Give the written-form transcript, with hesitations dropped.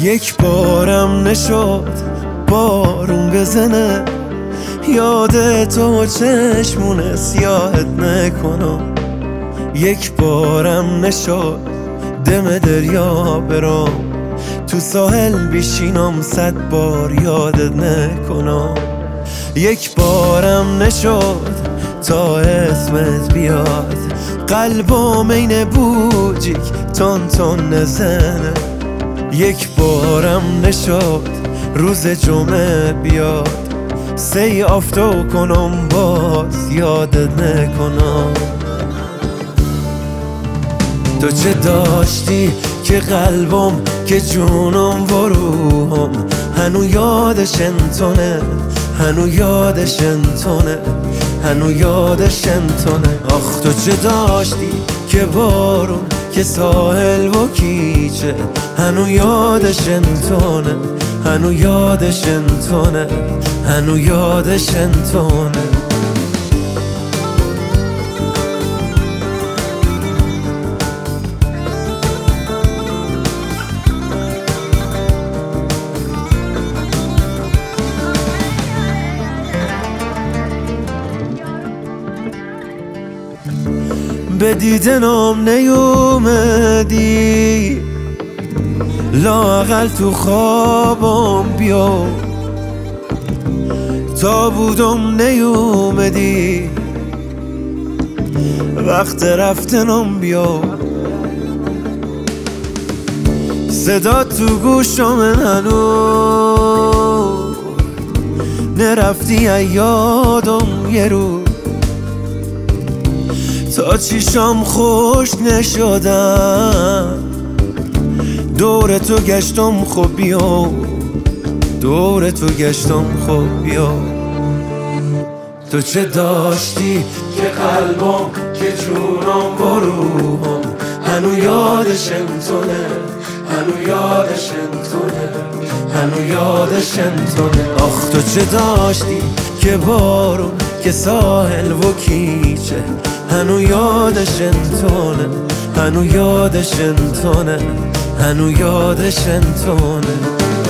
یک بارم نشد بارون بزنه، یاد تو چشمون سیاهت نکنم. یک بارم نشد دم دریا برام، تو ساحل بشینم 100 بار یادت نکنم. یک بارم نشد تا اسمت بیاد، قلبم این بوجیک تون تون نزنه. یک بارم نشد روز جمعه بیاد، سی آفتو کنم باز یادت نکنم. تو چه داشتی که قلبم که جونم و روحم هنو یادش انتونه، هنو یادش انتونه، هنو یادش انتونه. آخ تو چه داشتی که بارون که ساحل و کیچه هنو یادش انتونه، هنو یادش انتونه، هنو یادش انتونه. به دیدنم نیومدی، لااقل تو خوابم بیا. تا بودم نیومدی، وقت رفتنم بیا. صدا تو گوشم هنوز نرفتی یادم یه روز، تا چیشام خشک نشدم دور تو گشتم. خب بیا دور تو گشتم، خب بیا. تو چه داشتی که قلبم که جونم و روحم هنو یادش انتونه، هنو یادش انتونه، هنو یادش انتونه. آخ تو چه داشتی که بارون که ساحل و کیچه هنو یادش انتونه، هنو یادش انتونه، هنو یادش انتونه.